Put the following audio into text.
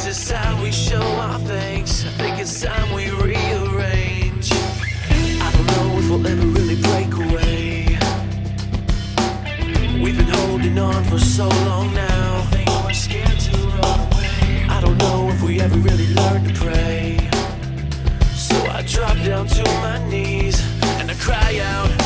is how we show our thanks. I think it's time we rearrange. I don't know if we'll ever really break away. We've been holding on for so long now. I think we're scared to run away. I don't know if we ever really learned to pray. So I drop down to my knees and I cry out,